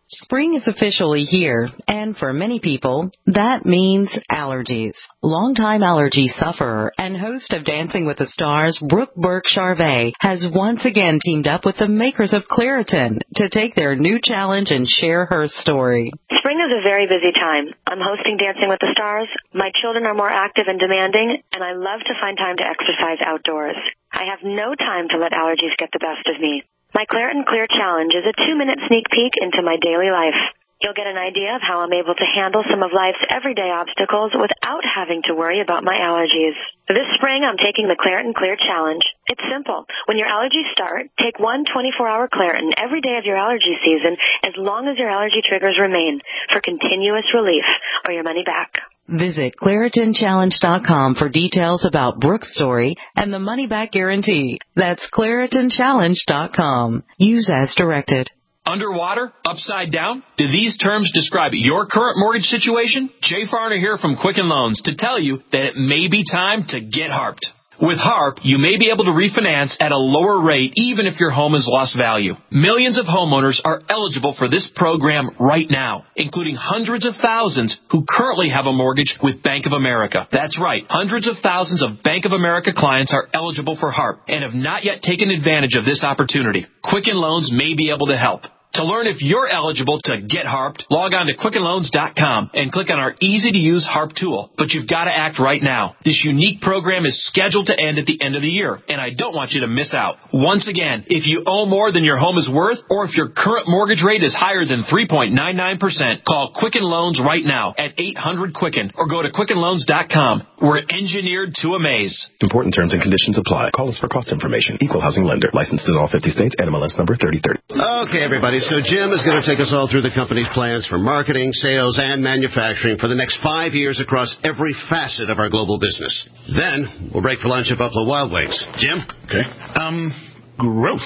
Spring is officially here, and for many people, that means allergies. Longtime allergy sufferer and host of Dancing with the Stars, Brooke Burke-Charvet, has once again teamed up with the makers of Claritin to take their new challenge and share her story. Spring is a very busy time. I'm hosting Dancing with the Stars. My children are more active and demanding, and I love to find time to exercise outdoors. I have no time to let allergies get the best of me. My Claritin Clear Challenge is a two-minute sneak peek into my daily life. You'll get an idea of how I'm able to handle some of life's everyday obstacles without having to worry about my allergies. This spring, I'm taking the Claritin Clear Challenge. It's simple. When your allergies start, take one twenty-four hour Claritin every day of your allergy season as long as your allergy triggers remain for continuous relief or your money back. Visit Claritin Challenge dot com for details about Brooke's story and the money-back guarantee. That's Claritin Challenge dot com. Use as directed. Underwater? Upside down? Do these terms describe your current mortgage situation? Jay Farner here from Quicken Loans to tell you that it may be time to get harped. With HARP, you may be able to refinance at a lower rate even if your home has lost value. Millions of homeowners are eligible for this program right now, including hundreds of thousands who currently have a mortgage with Bank of America. That's right. Hundreds of thousands of Bank of America clients are eligible for HARP and have not yet taken advantage of this opportunity. Quicken Loans may be able to help. To learn if you're eligible to get harped, log on to Quicken Loans dot com and click on our easy-to-use HARP tool. But you've got to act right now. This unique program is scheduled to end at the end of the year, and I don't want you to miss out. Once again, if you owe more than your home is worth, or if your current mortgage rate is higher than three point nine nine percent, call Quicken Loans right now at eight hundred Quicken or go to Quicken Loans dot com. We're engineered to amaze. Important terms and conditions apply. Call us for cost information. Equal housing lender. Licensed in all fifty states. N M L S number thirty thirty. Okay, everybody. So Jim is going to take us all through the company's plans for marketing, sales, and manufacturing for the next five years across every facet of our global business. Then we'll break for lunch at Buffalo Wild Wings. Jim? Okay. Um, growth.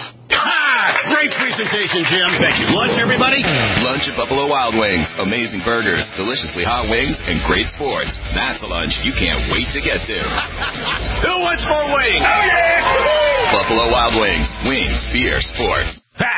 Ha! Great presentation, Jim. Thank you. Lunch, everybody? Lunch at Buffalo Wild Wings. Amazing burgers, deliciously hot wings, and great sports. That's the lunch you can't wait to get to. Who wants more wings? Oh, yeah! Buffalo Wild Wings. Wings, beer, sports.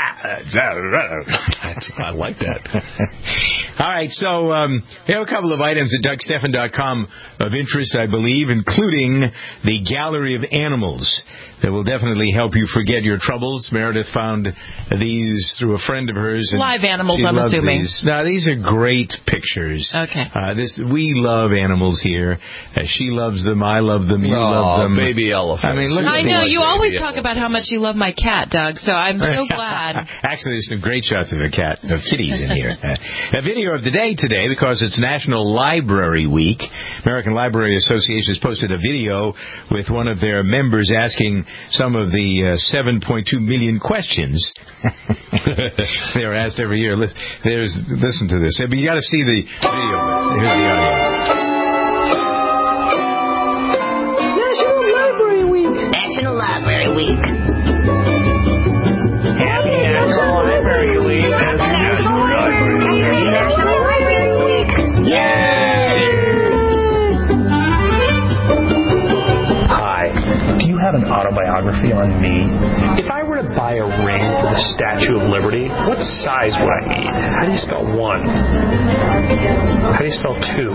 I like that. All right, so um, we have a couple of items at Doug Stephan dot com of interest, I believe, including the Gallery of Animals that will definitely help you forget your troubles. Meredith found these through a friend of hers. And live animals, I'm assuming. These. Now, these are great pictures. Okay. Uh, this we love animals here. Uh, she loves them. I love them. You oh, love them. Baby elephants. I mean, look I at know these. you always talk about how much you love my cat, Doug. So I'm so glad. Actually, there's some great shots of a cat, of kitties in here. Uh, a video of the day today, because it's National Library Week. American Library Association has posted a video with one of their members asking some of the uh, seven point two million questions they are asked every year. Listen, there's, listen to this. You got to see the video. Here's the audio. National Library Week. National Library Week. Happy National Library Week. Happy National Library Week. Happy National Library Week. Yay! Hi. Do you have an autobiography on me? If I were to buy a ring for the Statue of Liberty, what size would I need? How do you spell one? How do you spell two?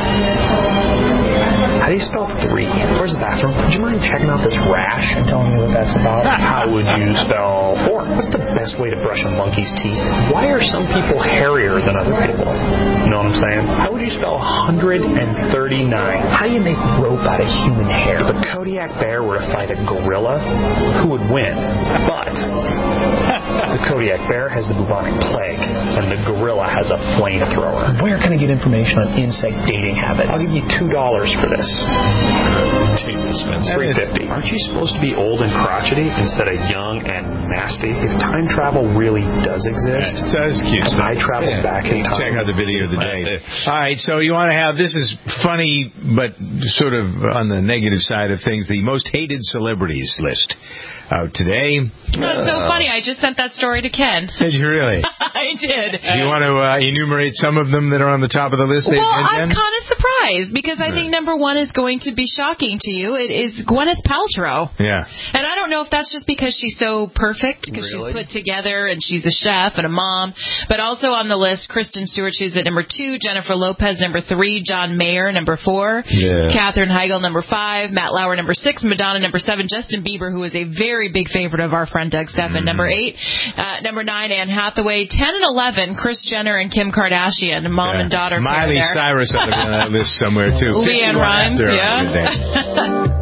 How do you spell three? Where's the bathroom? Would you mind checking out this rash and telling me what that's about? How would you spell four? What's the best way to brush a monkey's teeth? Why are some people hairier than other people? You know what I'm saying? How would you spell one hundred thirty-nine? How do you make rope out of human hair? If a Kodiak bear were to fight a gorilla, who would win? But the Kodiak bear has the bubonic plague, and the gorilla has a flamethrower. Where can I get information on insect dating habits? I'll give you two dollars for this. Take this, man. three fifty. Aren't you supposed to be old and crotchety instead of young and nasty? If time travel really does exist, yeah, that's cute. Can I travel yeah. back in time? Check out the video of the day. All right, so you want to have, this is funny, but sort of on the negative side of things, the most hated celebrities list. out today. That's so funny. I just sent that story to Ken. Did you really? I did. Do you want to uh, enumerate some of them that are on the top of the list? Well, Jen? I'm kind of surprised because I right. think number one is going to be shocking to you. It is Gwyneth Paltrow. Yeah. And I don't know if that's just because she's so perfect, because really? she's put together and she's a chef and a mom. But also on the list, Kristen Stewart, she's at number two, Jennifer Lopez, number three, John Mayer, number four, yeah. Katherine Heigl, number five, Matt Lauer, number six, Madonna, number seven, Justin Bieber, who is a very big favorite of our friend Doug Stephan, mm-hmm. number eight, uh, number nine, Anne Hathaway, ten and eleven, Kris Jenner and Kim Kardashian, mom yeah. and daughter. Miley pair there. Cyrus ought to be on that list somewhere, too. Leanne Rimes, yeah.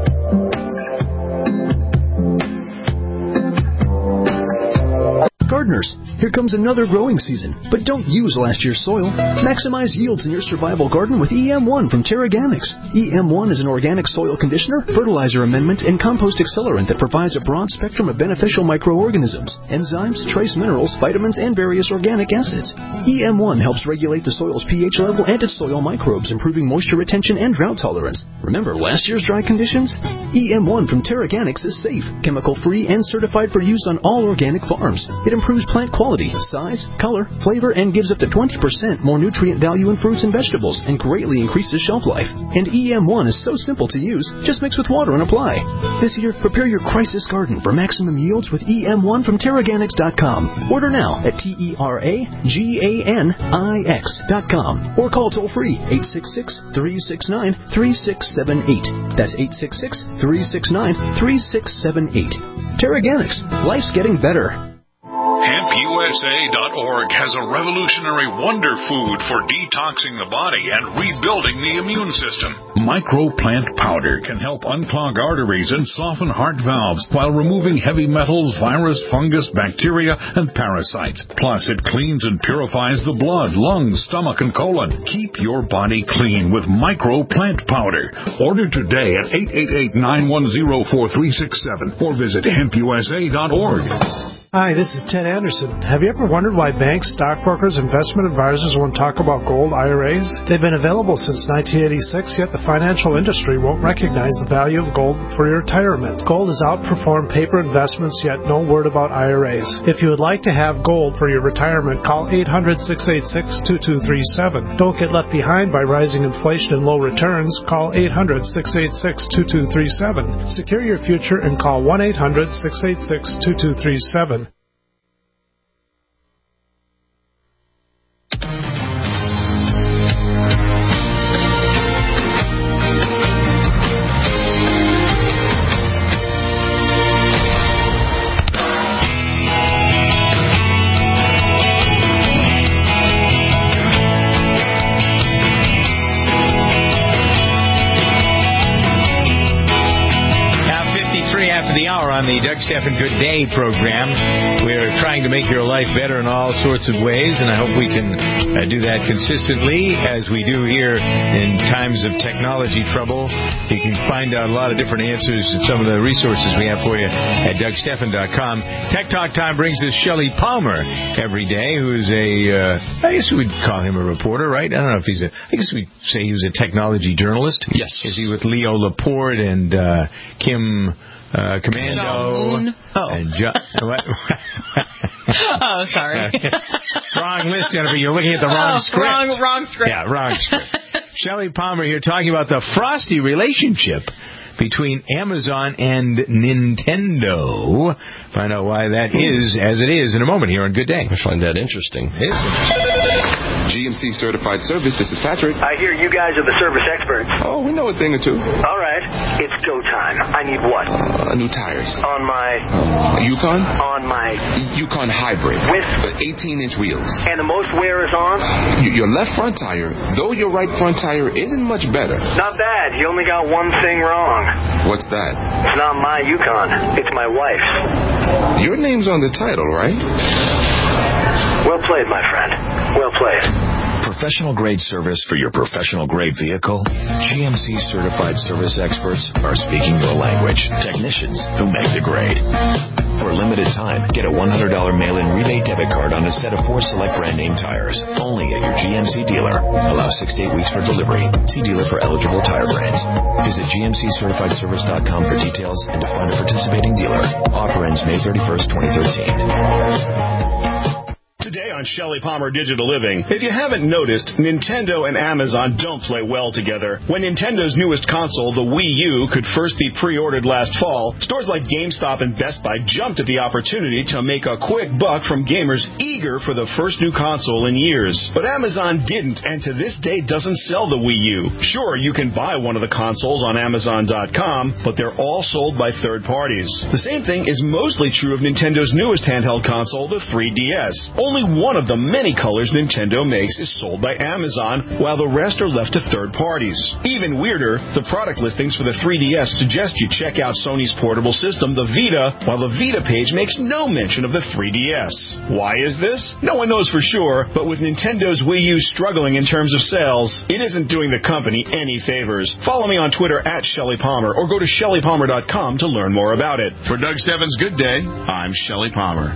Gardeners, here comes another growing season, but don't use last year's soil. Maximize yields in your survival garden with E M one from TerraGanix. E M one is an organic soil conditioner, fertilizer amendment, and compost accelerant that provides a broad spectrum of beneficial microorganisms, enzymes, trace minerals, vitamins, and various organic acids. E M one helps regulate the soil's pH level and its soil microbes, improving moisture retention and drought tolerance. Remember last year's dry conditions? E M one from TerraGanix is safe, chemical-free, and certified for use on all organic farms. It improves plant quality, size, color, flavor, and gives up to twenty percent more nutrient value in fruits and vegetables and greatly increases shelf life. And E M one is so simple to use, just mix with water and apply. This year, prepare your crisis garden for maximum yields with E M one from Terraganix dot com. Order now at T E R A G A N I X dot com or call toll-free eight six six, three six nine, three six seven eight. That's eight six six, three six nine, three six seven eight. Terraganix. Life's getting better. Hemp U S A dot org has a revolutionary wonder food for detoxing the body and rebuilding the immune system. Microplant powder can help unclog arteries and soften heart valves while removing heavy metals, virus, fungus, bacteria, and parasites. Plus, it cleans and purifies the blood, lungs, stomach, and colon. Keep your body clean with Microplant powder. Order today at eight eight eight, nine one zero, four three six seven or visit hemp U S A dot org. Hi, this is Ted Anderson. Have you ever wondered why banks, stockbrokers, investment advisors won't talk about gold I R As? They've been available since nineteen eighty-six, yet the financial industry won't recognize the value of gold for your retirement. Gold has outperformed paper investments, yet no word about I R As. If you would like to have gold for your retirement, call eight hundred, six eight six, two two three seven. Don't get left behind by rising inflation and low returns. Call eight hundred, six eight six, two two three seven. Secure your future and call one eight hundred, six eight six, two two three seven. On the Doug Stephan Good Day program. We're trying to make your life better in all sorts of ways, and I hope we can uh, do that consistently as we do here in times of technology trouble. You can find out a lot of different answers and some of the resources we have for you at Doug Stephan dot com. Tech Talk Time brings us Shelley Palmer every day, who's a, uh, I guess we'd call him a reporter, right? I don't know if he's a, I guess we'd say he was a technology journalist. Yes. Is he with Leo Laporte and uh, Kim... Uh, Commando oh. and jo- what? Oh, sorry. Wrong list, Jennifer. You're looking at the wrong oh, script. Wrong, wrong script. Yeah, wrong script. Shelley Palmer here talking about the frosty relationship between Amazon and Nintendo. Find out why that is as it is in a moment here on Good Day. I find that interesting. It is interesting. G M C Certified Service, this is Patrick. I hear you guys are the service experts. Oh, we know a thing or two. All right. It's go time. I need what? Uh, new tires. On my... Um, Yukon? On my... Yukon Hybrid. With? eighteen-inch wheels. And the most wear is on? Y- your left front tire, though your right front tire isn't much better. Not bad. You only got one thing wrong. What's that? It's not my Yukon. It's my wife's. Your name's on the title, right? Well played, my friend. Well played. Professional-grade service for your professional-grade vehicle? G M C certified service experts are speaking your language. Technicians who make the grade. For a limited time, get a one hundred dollars mail-in rebate debit card on a set of four select brand name tires. Only at your G M C dealer. Allow six to eight weeks for delivery. See dealer for eligible tire brands. Visit G M C certified service dot com for details and to find a participating dealer. Offer ends May thirty-first, twenty thirteen. Today on Shelley Palmer Digital Living, if you haven't noticed, Nintendo and Amazon don't play well together. When Nintendo's newest console, the Wii U, could first be pre-ordered last fall, stores like GameStop and Best Buy jumped at the opportunity to make a quick buck from gamers eager for the first new console in years. But Amazon didn't, and to this day doesn't sell the Wii U. Sure, you can buy one of the consoles on Amazon dot com, but they're all sold by third parties. The same thing is mostly true of Nintendo's newest handheld console, the three D S. Only one of the many colors Nintendo makes is sold by Amazon, while the rest are left to third parties. Even weirder, the product listings for the three D S suggest you check out Sony's portable system, the Vita, while the Vita page makes no mention of the three D S. Why is this? No one knows for sure, but with Nintendo's Wii U struggling in terms of sales, it isn't doing the company any favors. Follow me on Twitter at Shelley Palmer or go to Shelley Palmer dot com to learn more about it. For Doug Steffens' Good Day, I'm Shelley Palmer.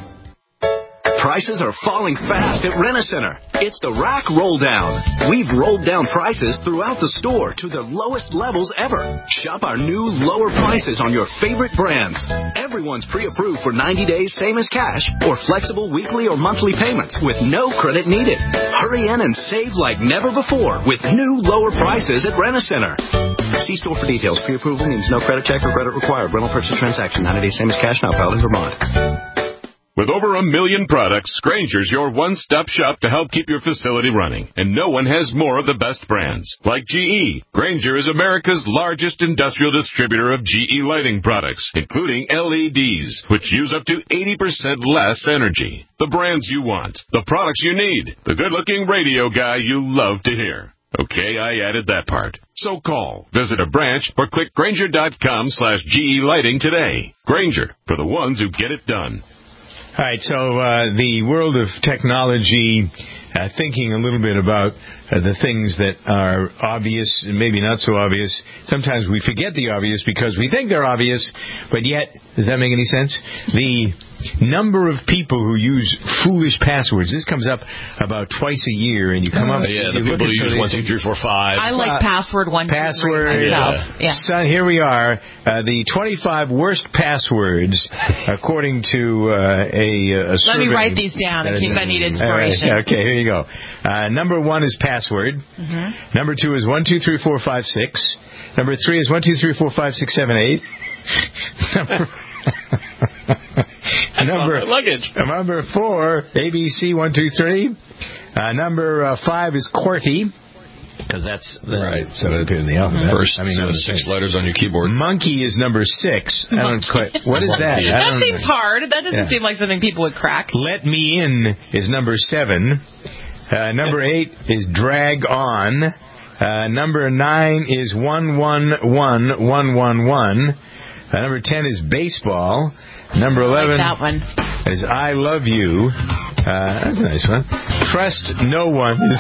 Prices are falling fast at Rent-A-Center. It's the rack roll down. We've rolled down prices throughout the store to the lowest levels ever. Shop our new lower prices on your favorite brands. Everyone's pre-approved for ninety days, same as cash, or flexible weekly or monthly payments with no credit needed. Hurry in and save like never before with new lower prices at Rent-A-Center. See store for details. Pre-approval means no credit check or credit required. Rental purchase transaction. ninety days, same as cash, now valid in Vermont. With over a million products, Grainger's your one-stop shop to help keep your facility running. And no one has more of the best brands. Like G E, Grainger is America's largest industrial distributor of G E lighting products, including L E Ds, which use up to eighty percent less energy. The brands you want, the products you need, the good-looking radio guy you love to hear. Okay, I added that part. So call, visit a branch, or click Grainger dot com slash G E lighting today. Grainger, for the ones who get it done. All right, so uh, the world of technology, uh, thinking a little bit about uh, the things that are obvious and maybe not so obvious. Sometimes we forget the obvious because we think they're obvious, but yet, does that make any sense? The number of people who use foolish passwords. This comes up about twice a year, and you come oh, up. Yeah, the people who use one, two, three, four, five. I like uh, password one, password, two, three myself. Yeah. yeah. So here we are, uh, the twenty-five worst passwords, according to uh, a, a survey. Let me write these down in case I need inspiration. Right. Okay, here you go. Uh, number one is password. Mm-hmm. Number two is one, two, three, four, five, six. Number three is one, two, three, four, five, six, seven, eight. Number. Number, luggage. number four, A B C one two three. Uh, number uh, five is QWERTY, because that's the, right. So it appears in the alphabet. First I mean, uh, six letters on your keyboard. Monkey is number six. I don't quite. What is that? That seems know. hard. That doesn't yeah. seem like something people would crack. Let Me In is number seven. Uh, number eight is Drag On. Uh, number nine is one one one one one one. Uh, number ten is Baseball. Number eleven I like that one. is I Love You. Uh, that's a nice one. Trust No One is,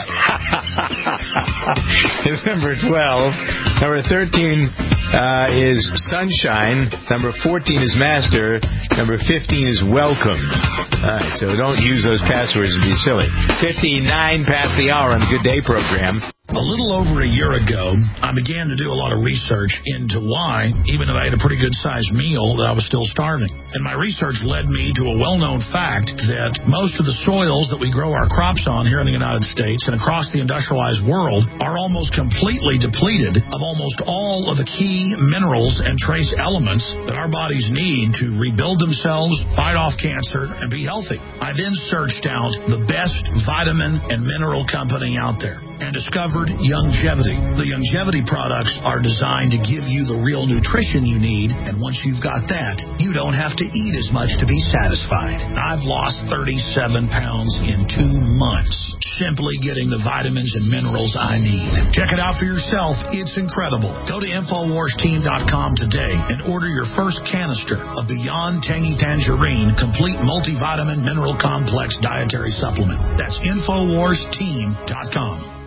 is number twelve. Number thirteen uh, is Sunshine. Number fourteen is Master. Number fifteen is Welcome. All right, so don't use those passwords to be silly. fifty-nine past the hour on the Good Day program. A little over a year ago, I began to do a lot of research into why, even though I had a pretty good-sized meal, that I was still starving. And my research led me to a well-known fact that most of the soils that we grow our crops on here in the United States and across the industrialized world are almost completely depleted of almost all of the key minerals and trace elements that our bodies need to rebuild themselves, fight off cancer, and be healthy. I then searched out the best vitamin and mineral company out there and discovered word Youngevity. The Youngevity products are designed to give you the real nutrition you need, and once you've got that, you don't have to eat as much to be satisfied. I've lost thirty-seven pounds in two months, simply getting the vitamins and minerals I need. Check it out for yourself. It's incredible. Go to Infowars Team dot com today and order your first canister of Beyond Tangy Tangerine Complete Multivitamin Mineral Complex Dietary Supplement. That's Infowars Team dot com.